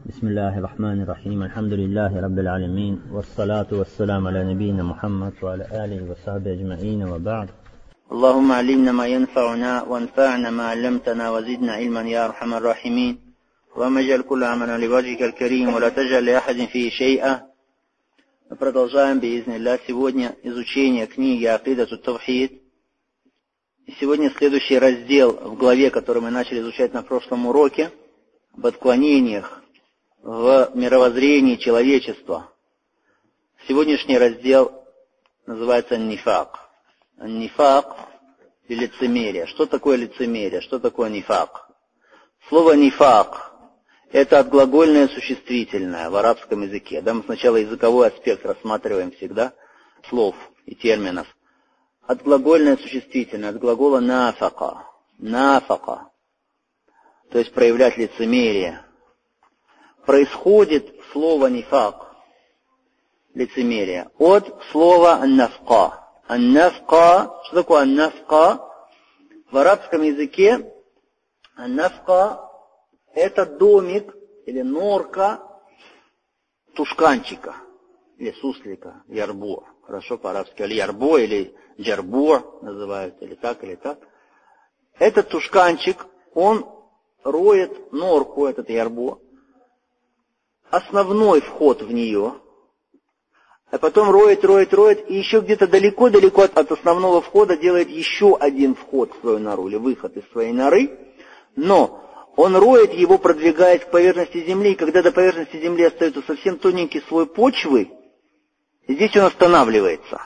بسم الله الرحمن الرحيم. الحمد لله رب العالمين، والصلاة والسلام على نبينا محمد وعلى آله وصحبه أجمعين، وبعد. اللهم علمنا ما ينفعنا وانفعنا ما علمتنا وزدنا علما يا أرحم الراحمين. اللهم اجعل كل عملنا لوجهك الكريم ولا تجعل لأحد فيه شيئا. Мы продолжаем биизниллях сегодня изучение книги Акидатут Тавхид. И сегодня следующий раздел в главе, который мы начали изучать на прошлом уроке, об отклонениях в мировоззрении человечества. Сегодняшний раздел называется нифак. Нифак и лицемерие. Что такое лицемерие? Что такое нифак? Слово нифак — это отглагольное существительное в арабском языке. Да, мы сначала языковой аспект рассматриваем всегда слов и терминов. Отглагольное существительное от глагола нафака. Нафака. То есть проявлять лицемерие. Происходит слово нифак, лицемерие, от слова аннафка. Аннафка, что такое аннафка? В арабском языке аннафка — это домик или норка тушканчика, или суслика, ярбур. Хорошо по-арабски, или ярбо, или джарбур называют, или так, или так. Этот тушканчик, он роет норку, этот ярбо, основной вход в нее, а потом роет, и еще где-то далеко-далеко от основного входа делает еще один вход в свою нору, или выход из своей норы, но он роет его, продвигаясь к поверхности земли, и когда до поверхности земли остается совсем тоненький слой почвы, здесь он останавливается.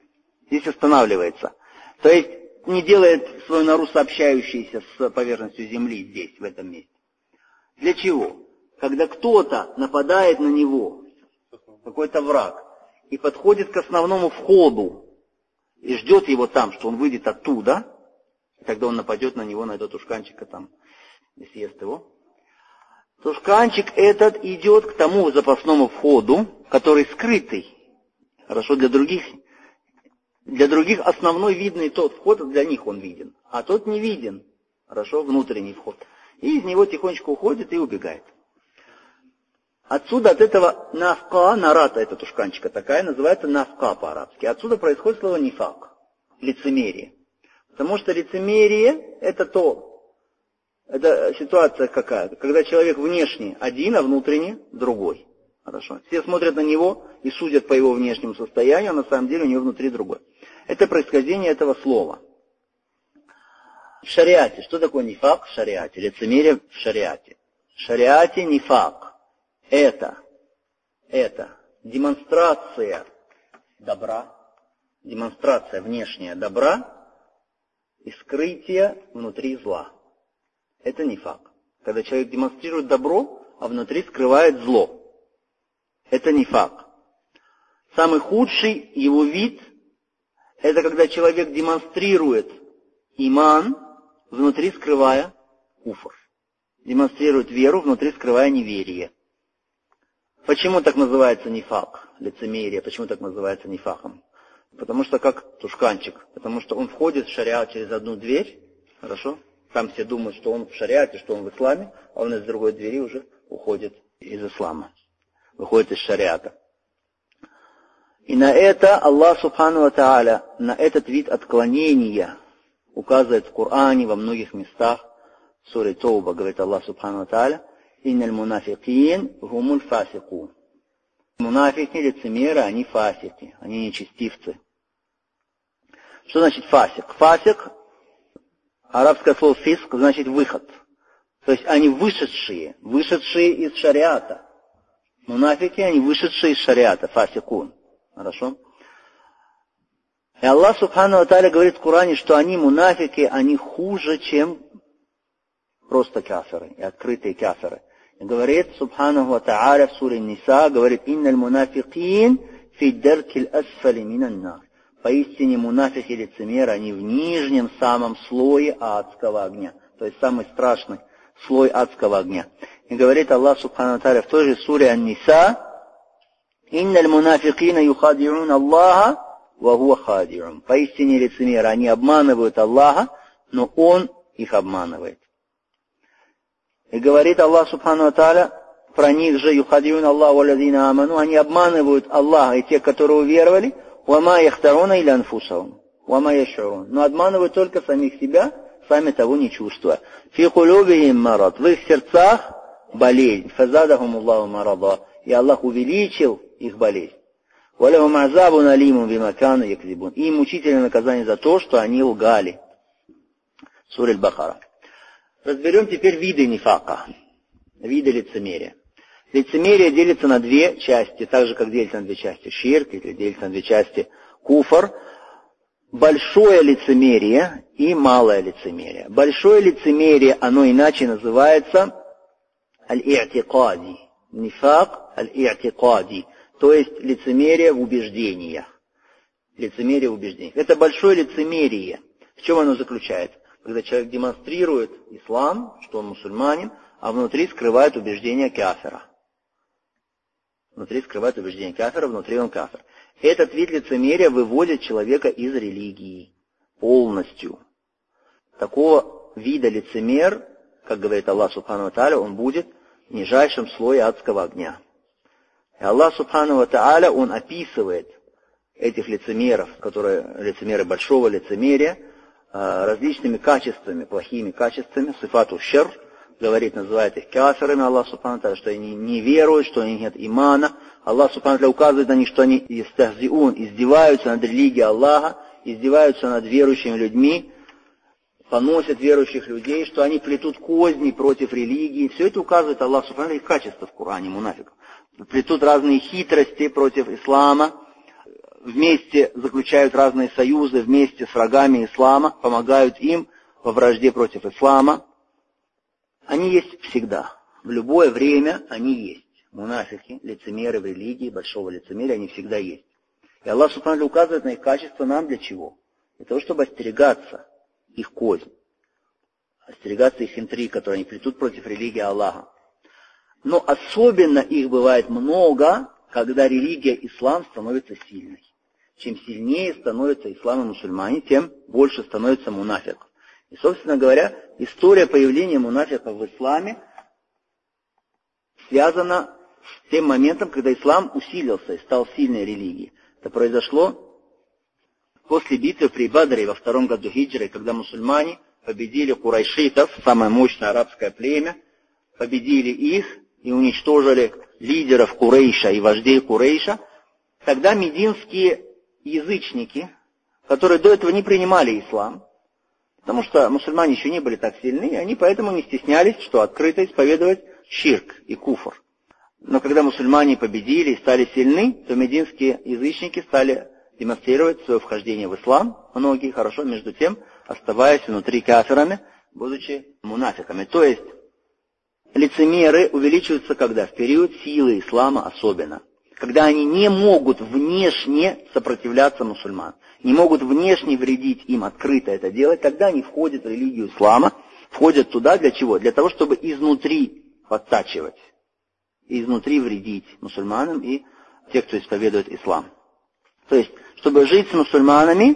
То есть не делает свою нору сообщающейся с поверхностью земли здесь, в этом месте. Для чего? Когда кто-то нападает на него, какой-то враг, и подходит к основному входу, и ждет его там, что он выйдет оттуда, и тогда он нападет на него, на этого тушканчика там, и съест его. Тушканчик этот идет к тому запасному входу, который скрытый. Хорошо, для других основной видный тот вход, для них он виден, а тот не виден. Хорошо, внутренний вход. И из него тихонечко уходит и убегает. Отсюда, от этого нафка, нарата, эта тушканчика такая, называется нафка по-арабски. Отсюда происходит слово нифак, лицемерие. Потому что лицемерие — это ситуация какая? Когда человек внешне один, а внутренне другой. Хорошо. Все смотрят на него и судят по его внешнему состоянию, а на самом деле у него внутри другой. Это происхождение этого слова. В шариате. Что такое нифак в шариате? Лицемерие в шариате. В шариате нифак. Это демонстрация добра, демонстрация внешняя добра и скрытие внутри зла. Это нифак. Когда человек демонстрирует добро, а внутри скрывает зло. Это нифак. Самый худший его вид — это когда человек демонстрирует иман, внутри скрывая куфр. Демонстрирует веру, внутри скрывая неверие. Почему так называется нифак, лицемерие? Почему так называется нифаком? Потому что как тушканчик. Потому что он входит в шариат через одну дверь. Хорошо? Там все думают, что он в шариате, что он в исламе, а он из другой двери уже уходит из ислама. Выходит из шариата. И на это Аллах Субхану ва Тааля, на этот вид отклонения указывает в Коране во многих местах. В суре Тауба говорит Аллах Субхану ва Тааля: «Инналь мунафикин гумуль фасику». Мунафики, лицемеры, они фасики, они нечестивцы. Что значит фасик? Фасик, арабское слово фиск, значит выход. То есть они вышедшие из шариата. Мунафики, они вышедшие из шариата, фасикун. Хорошо? И Аллах Субхану ва Тааля говорит в Коране, что они, мунафики, они хуже, чем просто кафиры и открытые кафиры. И говорит Субхану ва Тааля в суре Ниса, говорит: «Инналь мунафикин фи даркиль асфали минан нар». Поистине мунафики, лицемеры, они в нижнем самом слое адского огня. То есть самый страшный слой адского огня. И говорит Аллах Субхану ва Тааля в той же суре Ан-Ниса: «Инналь мунафикина юхади'ун Аллаха ва хуа хади'ун». Поистине лицемеры, они обманывают Аллаха, но Он их обманывает. И говорит Аллах Субхану ва Тааля про них же юхадиюн Аллаху валладина аману, они обманывают Аллаха и тех, которые уверовали, вама яхтаруна или анфусахум, вама яшурун, но обманывают только самих себя, сами того не чувствуя. Фи кулубихим марад, в их сердцах болезнь, фазадахум Аллаху марада, и Аллах увеличил их болезнь. Валахум азабун алимун бима кану якзибун, и мучительное наказание за то, что они лгали. Сура Аль-Бахара. Разберем теперь виды нифака, виды лицемерия. Лицемерие делится на две части, так же, как делится на две части ширк, или делится на две части куфр. Большое лицемерие и малое лицемерие. Большое лицемерие, оно иначе называется аль-и'тикади. Нифак аль-и'тикади. То есть лицемерие в убеждениях. Лицемерие в убеждениях. Это большое лицемерие. В чем оно заключается? Когда человек демонстрирует ислам, что он мусульманин, а внутри скрывает убеждения кафира. Внутри скрывает убеждения кафира, внутри он кафир. Этот вид лицемерия выводит человека из религии полностью. Такого вида лицемер, как говорит Аллах Субхану ва Тааля, он будет в нижайшем слое адского огня. И Аллах Субхану ва Тааля, он описывает этих лицемеров, которые лицемеры большого лицемерия, различными качествами, плохими качествами, сифату шер, говорит, называет их кафирами, Аллах Субхану ва Тааля, что они не веруют, что у них нет имана. Аллах Субхану ва Тааля указывает на них, что они издеваются над религией Аллаха, издеваются над верующими людьми, поносят верующих людей, что они плетут козни против религии. Все это указывает Аллах Субхану ва Тааля, их качество в Коране, мунафиков. Плетут разные хитрости против ислама, вместе заключают разные союзы, вместе с врагами ислама, помогают им во вражде против ислама. Они есть всегда. В любое время они есть. Мунафики, лицемеры в религии, большого лицемерия, они всегда есть. И Аллах Субхану ва Тааля указывает на их качество нам для чего? Для того, чтобы остерегаться их кознь, остерегаться их интриг, которые они плетут против религии Аллаха. Но особенно их бывает много, когда религия ислам становится сильной. Чем сильнее становится ислам и мусульмане, тем больше становится мунафиков. И, собственно говоря, история появления мунафиков в исламе связана с тем моментом, когда ислам усилился и стал сильной религией. Это произошло после битвы при Бадре во 2 году хиджры, когда мусульмане победили курайшитов, самое мощное арабское племя, победили их и уничтожили лидеров Курейша и вождей Курейша. Тогда мединские язычники, которые до этого не принимали ислам, потому что мусульмане еще не были так сильны, они поэтому не стеснялись, что открыто исповедовать ширк и куфр. Но когда мусульмане победили и стали сильны, то мединские язычники стали демонстрировать свое вхождение в ислам, многие хорошо, между тем, оставаясь внутри кафирами, будучи мунафиками. То есть, лицемеры увеличиваются когда? В период силы ислама особенно. Когда они не могут внешне сопротивляться мусульман, не могут внешне вредить им, открыто это делать, тогда они входят в религию ислама, входят туда для чего? Для того, чтобы изнутри подтачивать, изнутри вредить мусульманам и тех, кто исповедует ислам. То есть, чтобы жить с мусульманами,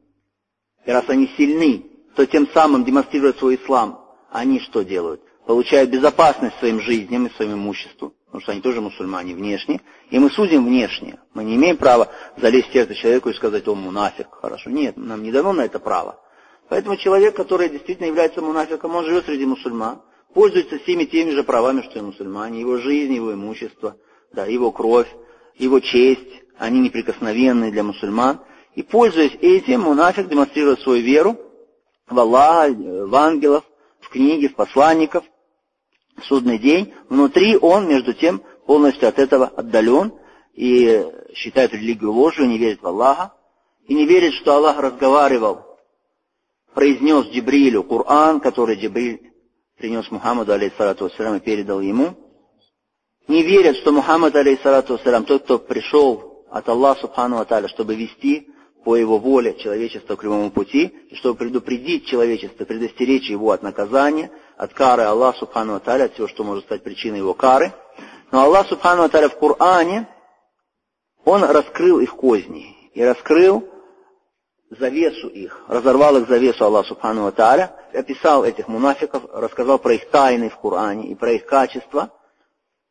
и раз они сильны, то тем самым демонстрируя свой ислам, они что делают? Получают безопасность своим жизням и своему имуществу, потому что они тоже мусульмане внешне, и мы судим внешне. Мы не имеем права залезть в сердце человеку и сказать, он мунафик, хорошо. Нет, нам не дано на это право. Поэтому человек, который действительно является мунафиком, он живет среди мусульман, пользуется всеми теми же правами, что и мусульмане, его жизнь, его имущество, да, его кровь, его честь, они неприкосновенные для мусульман. И пользуясь этим, мунафик демонстрирует свою веру в Аллаха, в ангелов, в книги, в посланников, в судный день. Внутри он, между тем, полностью от этого отдален и считает религию ложью, не верит в Аллаха, и не верит, что Аллах разговаривал, произнес Джибрилю Коран, который Джибриль принес Мухаммаду, алейхиссалату вассалям, и передал ему. Не верят, что Мухаммад, алейхиссалату вассалям, тот, кто пришел от Аллаха, субхану ва тааля, чтобы вести по его воле человечество к прямому пути, и чтобы предупредить человечество, предостеречь его от наказания, от кары Аллаха, субхану ва тааля, от всего, что может стать причиной его кары. Но Аллах, субхану ва тааля, в Коране, он раскрыл их козни и раскрыл завесу их, разорвал их завесу Аллах, субхану ва тааля, описал этих мунафиков, рассказал про их тайны в Коране и про их качества.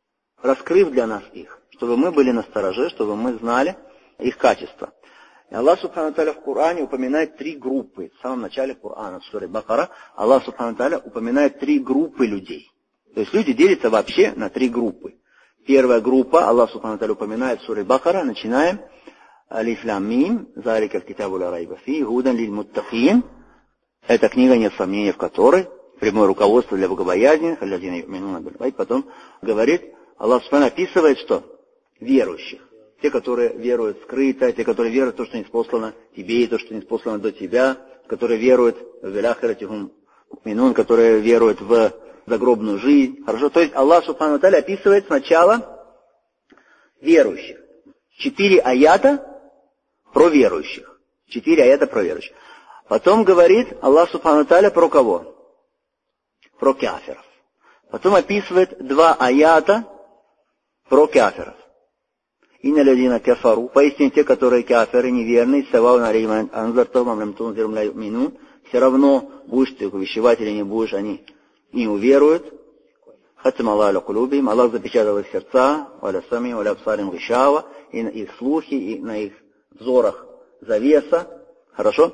раскрыв для нас их, чтобы мы были настороже, чтобы мы знали их качества. И Аллах Субхану Тааля в Коране упоминает 3 группы. В самом начале Корана, в суре Бакара, Аллах Субхану Тааля упоминает 3 группы людей. То есть люди делятся вообще на 3 группы. Первая группа, Аллах Субхану Тааля упоминает в суре Бакара, начинаем. Алиф лам мим, залика аль-китабу ла райба фи, гудан лиль-муттакин. Эта книга, нет сомнений в которой, прямое руководство для богобоязненных, аллазина ю'минуна биль гайб. Потом говорит, Аллах Субхану описывает, что? Верующих. Те, которые веруют скрыто, те, которые веруют в то, что не спослано тебе, и то, что не спослано до тебя, которые веруют в виляхиратихум минун, которые веруют в загробную жизнь. Хорошо? То есть Аллах Субхану Тааля описывает сначала верующих. 4 аята про верующих. 4 аята про верующих. Потом говорит Аллах Субхану Тааля про кого? Про кафиров. Потом описывает 2 аята про кафиров. Инна ладина кафару, поистине те, которые кафиры, неверные, савау алейхим анзартахум ам лам тунзирхум ла ю'минун, все равно, будешь ты увещевать или не будешь, они не уверуют. Хатам Аллах аля кулубихим, Аллах запечатал их сердца, валя сами, валя абсарим гишава, и на их слухи, и на их взорах завеса. Хорошо?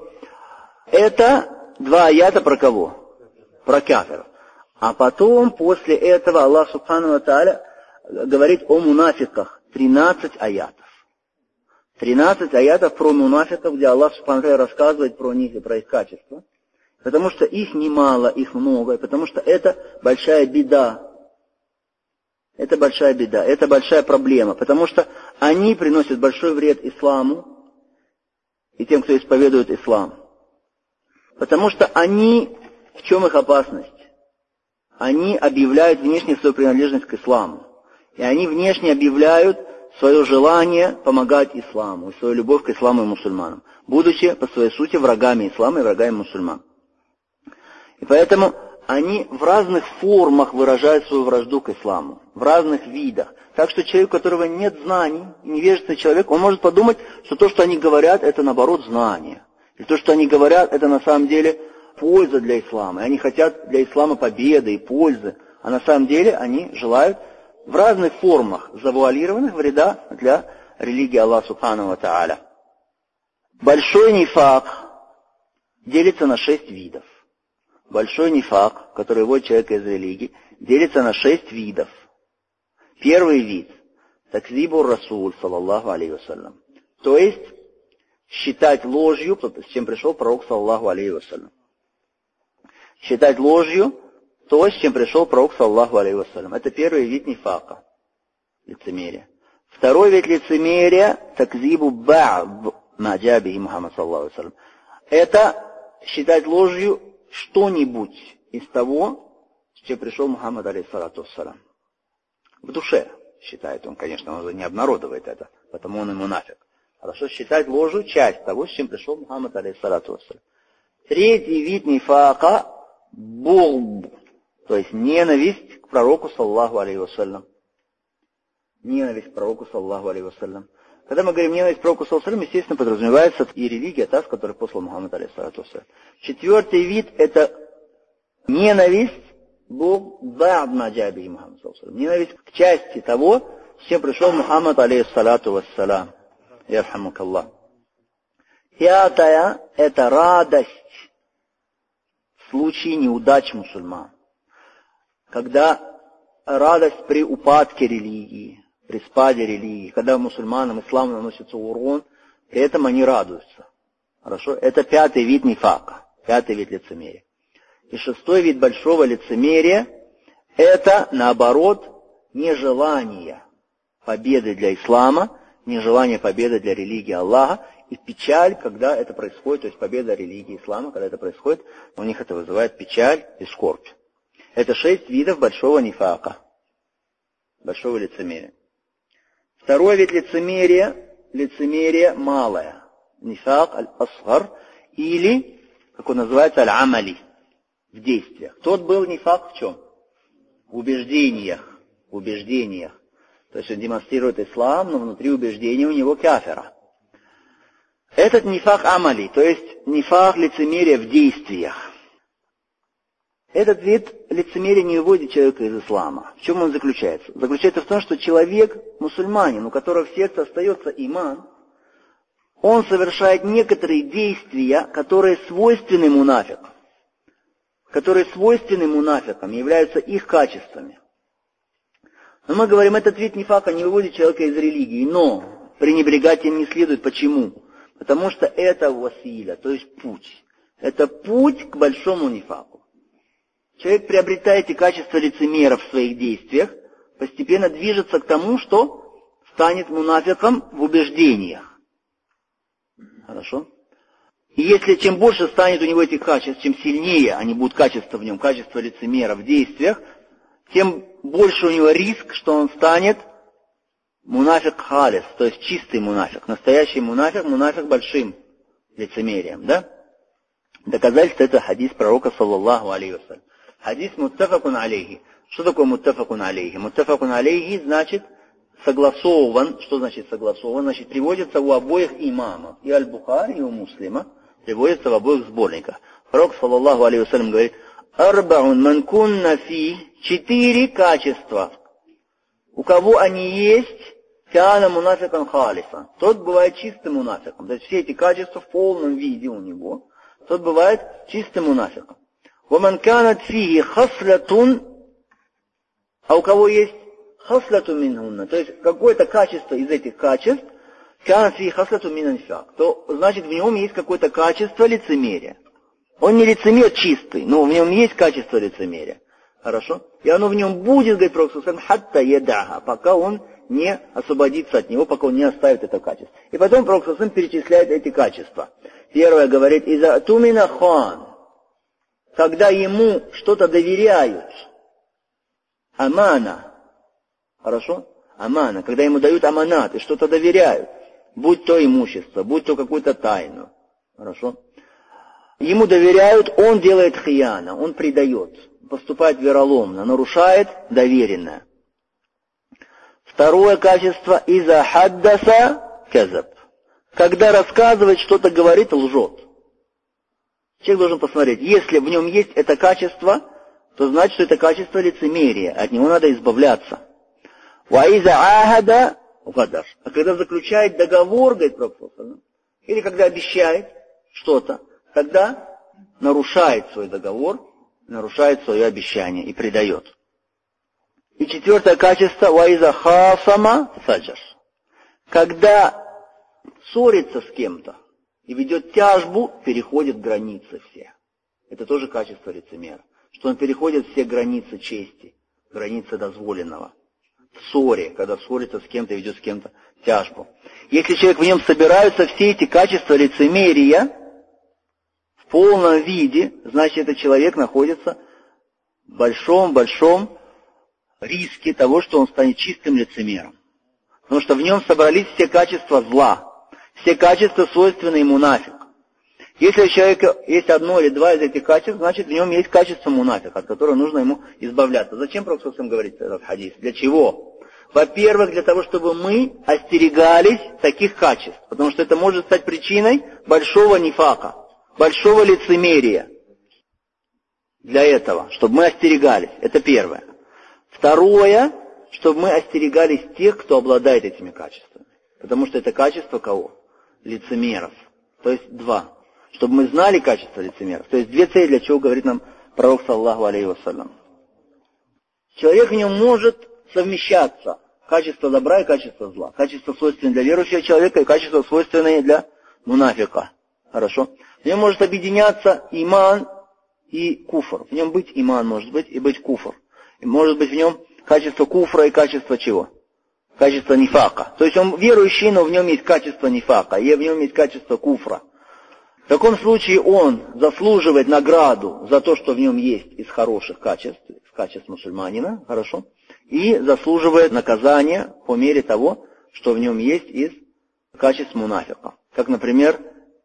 Это 2 аята про кого? Про кафиров. А потом, после этого, Аллах Субхану Тааля говорит о мунафиках. 13 аятов. 13 аятов про мунафиков, где Аллах Субхану Тааля рассказывает про них и про их качества. Потому что их немало, их много, потому что это большая беда. Это большая беда, это большая проблема, потому что они приносят большой вред исламу и тем, кто исповедует ислам. Потому что они, в чем их опасность? Они объявляют внешне свою принадлежность к исламу. И они внешне объявляют свое желание помогать исламу, и свою любовь к исламу и мусульманам, будучи по своей сути врагами ислама и врагами мусульман. И поэтому они в разных формах выражают свою вражду к исламу, в разных видах. Так что человек, у которого нет знаний, невежественный человек, он может подумать, что то, что они говорят, это наоборот знание. И то, что они говорят, это на самом деле польза для ислама. И они хотят для ислама победы и пользы. А на самом деле они желают в разных формах завуалированных вреда для религии Аллаха Субхану ва Тааля. Большой нифак делится на 6 видов. Большой нифак, который вводит человека из религии, делится на 6 видов. Первый вид – такзибур расуль, саллаллаху алейхи вассалям. То есть считать ложью, с чем пришел пророк, саллаллаху алейхи вассалям. Считать ложью то, с чем пришел пророк, саллаллаху алейхи вассалям. Это первый вид нифака, лицемерия. Второй вид лицемерия – такзибу ба'д ма джаа бихи Мухаммад, саллаллаху алейхи вассалям. Это считать ложью что-нибудь из того, с чем пришел Мухаммад, алейхиссалату вассалям. В душе считает он, конечно, он не обнародывает это, потому он и мунафик. Хорошо, считать ложью часть того, с чем пришел Мухаммад, алейхиссалату вассалям. Третий вид нифака – бугд, то есть ненависть к пророку, саллаллаху алейхи вассалям. Ненависть к пророку, саллаллаху алейхи вассалям. Когда мы говорим ненависть к пророку, саллаллаху алейхи вассалям, естественно, подразумевается и религия, та, с которой послал Мухаммад, алейхиссалату вассалям. Четвертый вид – это ненависть ба'д ма джаа бихи Мухаммад, саллаллаху алейхи вассалям. Ненависть к части того, с чем пришел Мухаммад, алейхиссалату вассалям. Ярхамукаллах. Пятая – это радость в случае неудач мусульман. Когда радость при упадке религии, при спаде религии, когда мусульманам, исламу наносится урон, при этом они радуются. Хорошо? Это пятый вид нифака, пятый вид лицемерия. И шестой вид большого лицемерия – это, наоборот, нежелание победы для ислама, нежелание победы для религии Аллаха, и печаль, когда это происходит, то есть победа религии ислама, когда это происходит, у них это вызывает печаль и скорбь. Это 6 видов большого нифака, большого лицемерия. Второй вид лицемерия – лицемерие малое, нифак аль-асгар, или, как он называется, аль-амали, в действиях. Тот был нифак в чем? В убеждениях. В убеждениях. То есть он демонстрирует ислам, но внутри убеждения у него кафира. Этот нифак амали, то есть нифак лицемерия в действиях. Этот вид лицемерия не выводит человека из ислама. В чем он заключается? Заключается в том, что человек, мусульманин, у которого в сердце остается иман, он совершает некоторые действия, которые свойственны мунафикам. Которые свойственны мунафикам, являются их качествами. Но мы говорим, этот вид нифака не выводит человека из религии, но пренебрегать им не следует. Почему? Потому что это василя, то есть путь. Это путь к большому нифаку. Человек, приобретая эти качества лицемера в своих действиях, постепенно движется к тому, что станет мунафиком в убеждениях. Хорошо? И если чем больше станет у него этих качеств, чем сильнее они будут качества в нем, качества лицемера в действиях, тем больше у него риск, что он станет мунафик халис, то есть чистый мунафик, настоящий мунафик, мунафик большим лицемерием, да? Доказательство это хадис пророка, саллаллаху алейхи вассалям. Хадис муттафакун алейхи. Что такое муттафакун алейхи? Муттафакун алейхи значит согласован. Что значит согласован? Значит, приводится у обоих имамов, и Аль-Бухари, и у Муслима, приводится в обоих сборниках. Пророк, саллаллаху алейхи вассалям, говорит, арбаун ман кунна фи, 4 качества. У кого они есть, кана мунафикан халиса. Тот бывает чистым мунафиком. То есть все эти качества в полном виде у него. Тот бывает чистым мунафиком. Ваман канат фиги хаслятун, а у кого есть хаслятун минхунна, то есть какое-то качество из этих качеств, канат фиги хаслятун мин нифак, то значит в нем есть какое-то качество лицемерия. Он не лицемер чистый, но в нем есть качество лицемерия. Хорошо? И оно в нем будет, говорит Пророк, хатта едаха, пока он не освободится от него, пока он не оставит это качество. И потом Пророк перечисляет эти качества. Первое говорит, иза тумина хан, когда ему что-то доверяют, амана, хорошо? Амана, когда ему дают аманат и что-то доверяют, будь то имущество, будь то какую-то тайну, хорошо? Ему доверяют, он делает хияна, он предает, поступает вероломно, нарушает доверенное. Второе качество, иза хаддаса казаб, когда рассказывает, что-то говорит, лжет. Человек должен посмотреть, если в нем есть это качество, то значит, что это качество лицемерия, от него надо избавляться. Ваиза ахада угадаш. А когда заключает договор, говорит Пророк, или когда обещает что-то, тогда нарушает свой договор, нарушает свое обещание и предает. И четвертое качество, ваиза хасама саджаш. Когда ссорится с кем-то и ведет тяжбу, переходит границы все. Это тоже качество лицемера. Что он переходит все границы чести, границы дозволенного. В ссоре, когда ссорится с кем-то, ведет с кем-то тяжбу. Если человек в нем собираются все эти качества лицемерия в полном виде, значит, этот человек находится в большом риске того, что он станет чистым лицемером. Потому что в нем собрались все качества зла. Все качества, свойственные мунафик. Если у человека есть одно или два из этих качеств, значит в нем есть качество мунафика, от которого нужно ему избавляться. Зачем Пророк говорит этот хадис? Для чего? Во-первых, для того, чтобы мы остерегались таких качеств. Потому что это может стать причиной большого нифака, большого лицемерия. Для этого, чтобы мы остерегались. Это первое. Второе, чтобы мы остерегались тех, кто обладает этими качествами. Потому что это качество кого? Лицемеров. То есть 2. Чтобы мы знали качество лицемеров. То есть 2 цели, для чего говорит нам Пророк, саллаху алейхи вассалям. Человек в нем может совмещаться. Качество добра и качество зла. Качество свойственное для верующего человека и качество свойственное для мунафика. Хорошо? В нем может объединяться иман и куфр. В нем быть иман может быть и быть куфр. И может быть в нем качество куфра и качество чего? Качество нифака. То есть он верующий, но в нем есть качество нифака, и в нем есть качество куфра. В таком случае он заслуживает награду за то, что в нем есть из хороших качеств, из качеств мусульманина, хорошо, и заслуживает наказания по мере того, что в нем есть из качеств мунафика. Как, например,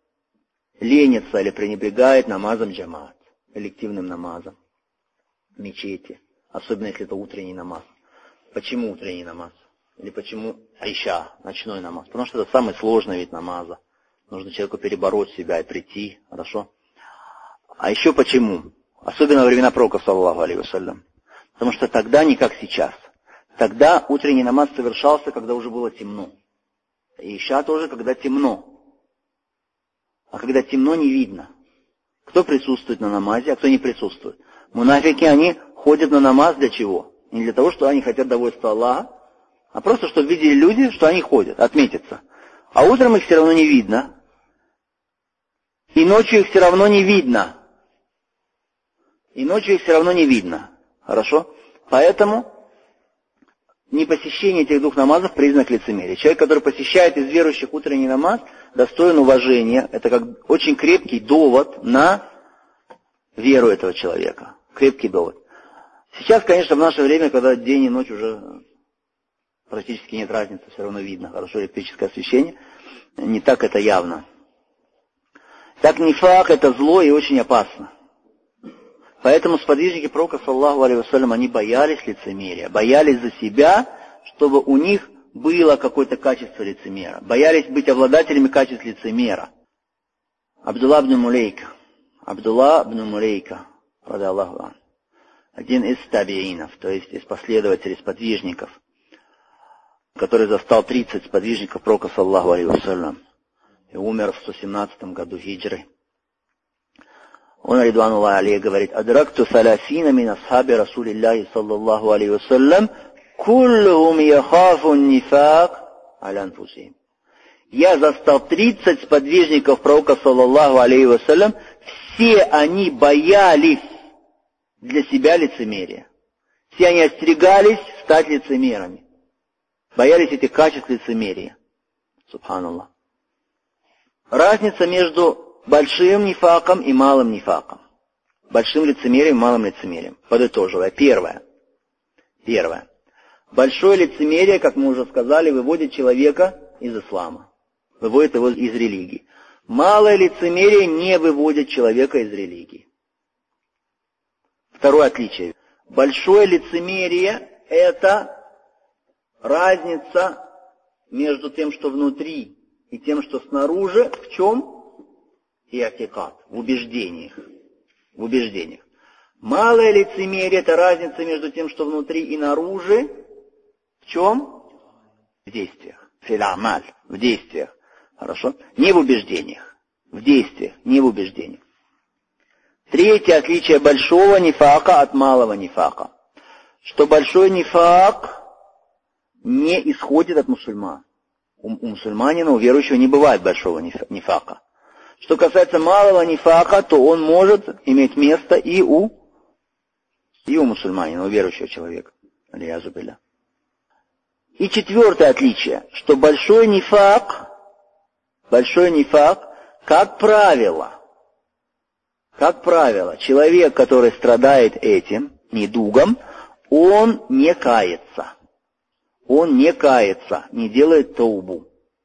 ленится или пренебрегает намазом джамаат, коллективным намазом в мечети, особенно если это утренний намаз. Почему утренний намаз? Или почему айша, ночной намаз? Потому что это самый сложный вид намаза. Нужно человеку перебороть себя и прийти, хорошо? А еще почему? Особенно во времена пророка, саллаллаху алейхи вассалям. Потому что тогда не как сейчас. Тогда утренний намаз совершался, когда уже было темно. И иша тоже, когда темно. А когда темно, не видно, кто присутствует на намазе, а кто не присутствует. Мунафики, они ходят на намаз для чего? Не для того, что они хотят довольства Аллаха, а просто, чтобы видели люди, что они ходят, отметиться. А утром их все равно не видно. И ночью их все равно не видно. И ночью их все равно не видно. Хорошо? Поэтому непосещение этих двух намазов – признак лицемерия. Человек, который посещает из верующих утренний намаз, достоин уважения. Это как очень крепкий довод на веру этого человека. Крепкий довод. Сейчас, конечно, в наше время, когда день и ночь уже практически нет разницы, все равно видно хорошо электрическое освещение, не так это явно. Так нифак – это зло и очень опасно. Поэтому сподвижники пророка, саллаллаху алейхи вассалям, они боялись лицемерия, боялись за себя, чтобы у них было какое-то качество лицемера. Боялись быть обладателями качеств лицемера. Абдулла ибн Мулейка, ради Аллаху, один из табиинов, то есть из последователей, сподвижников, который застал 30 сподвижников пророка, саллаллаху алейхи вассалям, и умер в 117 году хиджры. Он, ридван Аллаху алейхи, говорит: «Адракту саласина мин асхаби Расулиллахи саллаллаху алейхи вассалям, куллухум яхафу нифак аля анфусихим». Я застал 30 сподвижников пророка, саллаллаху алейхи вассалям, все они боялись для себя лицемерия. Все они остерегались стать лицемерами. Боялись этих качеств лицемерия. Субханаллах. Разница между большим нифаком и малым нифаком. Большим лицемерием и малым лицемерием. Подытоживая. Первое. Большое лицемерие, как мы уже сказали, выводит человека из ислама. Выводит его из религии. Малое лицемерие не выводит человека из религии. Второе отличие. Большое лицемерие – это разница между тем, что внутри, и тем, что снаружи. В чем? Иатикад, в убеждениях. Малое лицемерие – это разница между тем, что внутри и наружу. В чем? В действиях. Фил'амаль, в действиях. Хорошо? Не в убеждениях. В действиях, не в убеждениях. Третье отличие большого нифака от малого нифака. Что большой нифак не исходит от мусульман. У мусульманина, у верующего не бывает большого нифака. Что касается малого нифака, то он может иметь место и у мусульманина, у верующего человека. И четвертое отличие, что большой нифак, как правило, человек, который страдает этим недугом, он не кается. Не делает таубу.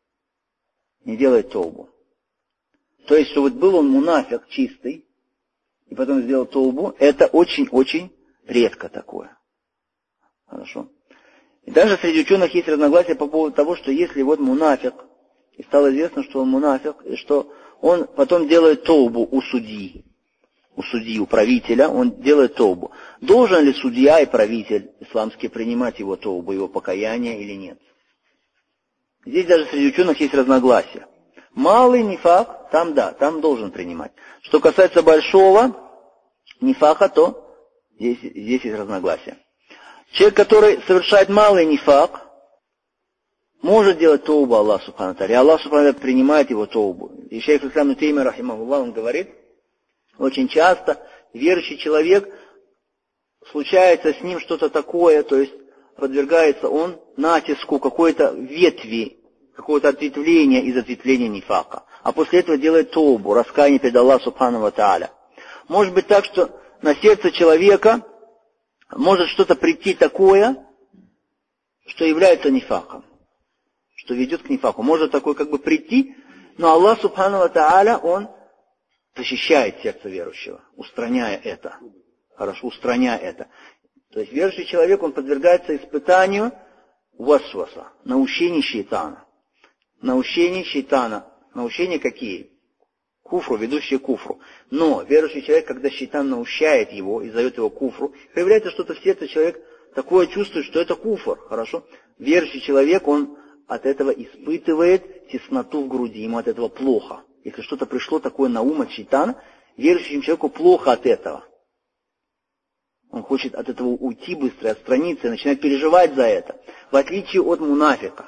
То есть, что вот был он мунафик чистый, и потом сделал таубу, это очень-очень редко такое. Хорошо? И даже среди ученых есть разногласия по поводу того, что если вот мунафик, и стало известно, что он мунафик, и что он потом делает таубу у судьи, у правителя, он делает таубу. Должен ли судья и правитель исламский принимать его таубу, его покаяние или нет? Здесь даже среди ученых есть разногласия. Малый нифак, там должен принимать. Что касается большого нифака, то здесь есть разногласия. Человек, который совершает малый нифак, может делать таубу Аллаху субхану тааля. Аллах субхану тааля принимает его таубу. И шейх ислам ибн Теймия рахимахуллах, он говорит, очень часто верующий человек, случается с ним что-то такое, то есть подвергается он натиску какой-то ветви, какого-то ответвления из ответвления нифака. А после этого делает таубу, раскаяние перед Аллахом субхану тааля. Может быть так, что на сердце человека может что-то прийти такое, что является нифаком, что ведет к нифаку. Может такое как бы прийти, но Аллах субхану тааля, он защищает сердце верующего, устраняя это. Хорошо, устраняя это. То есть верующий человек, он подвергается испытанию васваса, наущений шейтана. Наущения какие? Куфру, ведущие к куфру. Но верующий человек, когда шайтан наущает его и зовет его куфру, появляется что-то в сердце, человек такое чувствует, что это куфр. Хорошо? Верующий человек, он от этого испытывает тесноту в груди, ему от этого плохо. Если что-то пришло такое на ум от шайтана, верующему человеку плохо от этого. Он хочет от этого уйти быстро, отстраниться и начинает переживать за это. В отличие от мунафика.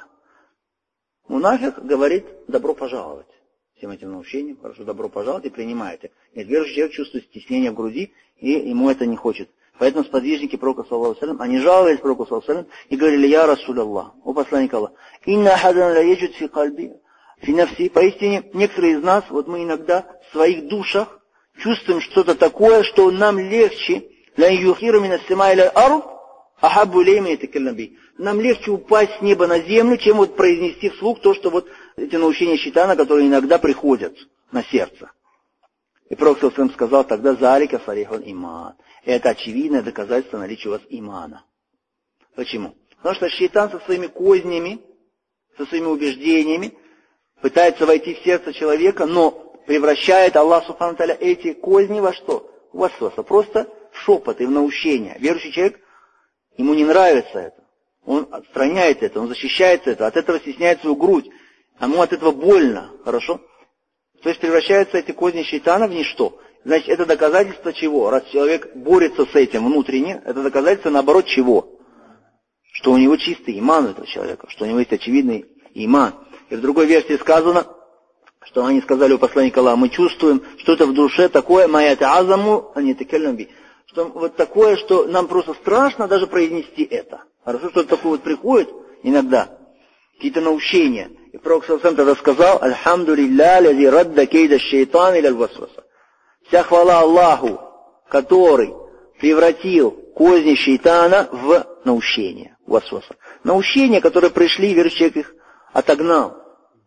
Мунафик говорит: добро пожаловать всем этим наущениям, хорошо, добро пожаловать, и принимаете. Нет, верующий человек чувствует стеснение в груди, и ему это не хочет. Поэтому сподвижники пророка, саллаллаху алейхи ва саллям, они жаловались пророку, саллаллаху алейхи ва саллям, и говорили: я Расуль Аллах, о посланник Аллаха, инна ахадан ла яджуд фи кальби, фи нафси. Поистине, некоторые из нас, вот мы иногда в своих душах чувствуем что-то такое, что нам легче, ла юхиру мина сама иля арб, ахабу лейма и такелнаби. Нам легче упасть с неба на землю, чем вот произнести вслух то, что вот эти наущения шайтана, которые иногда приходят на сердце. И пророк саллаллаху алейхи ва саллям сказал тогда: залика сарихун иман. Это очевидное доказательство наличия у вас имана. Почему? Потому что шайтан со своими кознями, со своими убеждениями пытается войти в сердце человека, но превращает Аллах субхану ва тааля эти козни во что? В васваса. Просто в шепот и в наущение. Верующий человек, ему не нравится это. Он отстраняет это, он защищается это, от этого стесняет свою грудь. Ему от этого больно. Хорошо? То есть превращаются эти козни шайтана в ничто. Значит, это доказательство чего? Раз человек борется с этим внутренне, это доказательство наоборот чего? Что у него чистый иман у этого человека, что у него есть очевидный иман. И в другой версии сказано, что они сказали у посланника Аллаха: мы чувствуем что-то в душе такое, маята азаму, а не такелямби. Что вот такое, что нам просто страшно даже произнести это. Хорошо, что-то такое вот приходит иногда, какие-то наущения. И пророк саллаллаху алейхи ва саллям тогда сказал: альхамду лилля лази радда кейда шайтан иля аль-васваса. Вся хвала Аллаху, который превратил козни шайтана в наущение, васваса. Наущения, которые пришли, верующий человек их отогнал.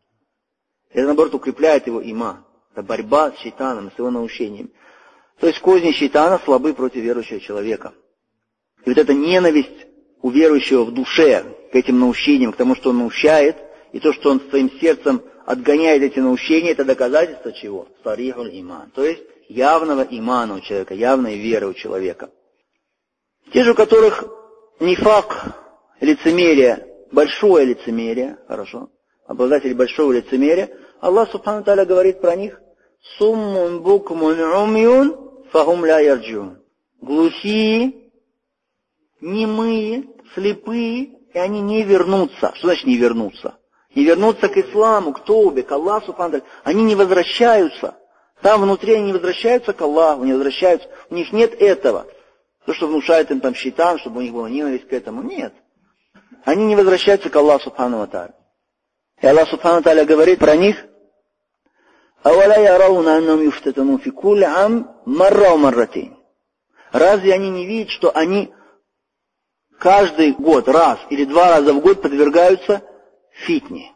Это, наоборот, укрепляет его иман. Это борьба с шайтаном, с его наущением. То есть козни шайтана слабы против верующего человека. И вот эта ненависть у верующего в душе к этим наущениям, к тому, что он наущает, и то, что он своим сердцем отгоняет эти наущения, это доказательство чего? Сарихуль иман. То есть явного имана у человека, явной веры у человека. Те же, у которых нифак, лицемерие, большое лицемерие, хорошо, обладатели большого лицемерия, Аллах субхану тааля говорит про них: суммун букмун умюн фахум ля ярджун. Глухие, немые, слепые, и они не вернутся. Что значит не вернутся? Не вернутся к исламу, к Тоубе, к Аллаху субхану тааля. Они не возвращаются. Там внутри они не возвращаются к Аллаху, не возвращаются. У них нет этого. То, что внушает им там шайтан, чтобы у них была ненависть к этому. Нет. Они не возвращаются к Аллаху субхану ва тааля. И Аллах субхану ва тааля говорит про них: «Аваля ярауна аннам юфтатану фи кулли ам марра ва марратейн». Разве они не видят, что они каждый год, раз или два раза в год подвергаются фитне?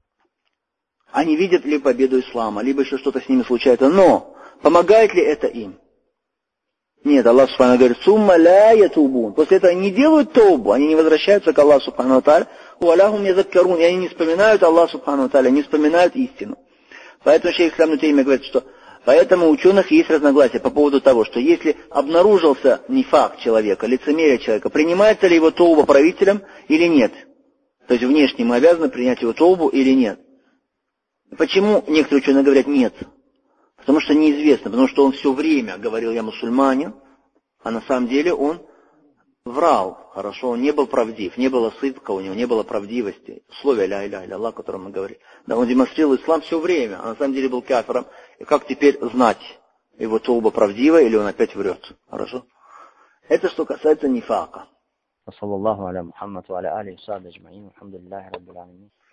Они видят ли победу ислама, либо еще что-то с ними случается. Но помогает ли это им? Нет, Аллах субхану говорит: «Сумма ля ятубун». После этого они не делают тоубу, они не возвращаются к Аллаху субхану ва тааля. «Уаляхум язаккарун», и они не вспоминают Аллах субхану ва тааля, не вспоминают истину. Поэтому шейх ислам Ибн Таймия говорит, что поэтому у ученых есть разногласия по поводу того, что если обнаружился нифак человека, лицемерие человека, принимается ли его тоуба правителем или нет. То есть внешне мы обязаны принять его тоубу или нет. Почему некоторые ученые говорят нет? Потому что неизвестно, потому что он все время говорил: я мусульманин, а на самом деле он врал, хорошо, он не был правдив, не было сыдка у него, не было правдивости. Условие ля иля илля Аллах, о котором мы говорили. Да, он демонстрировал ислам все время, а на самом деле был кафиром. И как теперь знать, его тауба правдива или он опять врет? Хорошо? Это что касается нифака. وصلى الله على محمد وعلى آله وصحبه أجمعين والحمد لله رب العالمين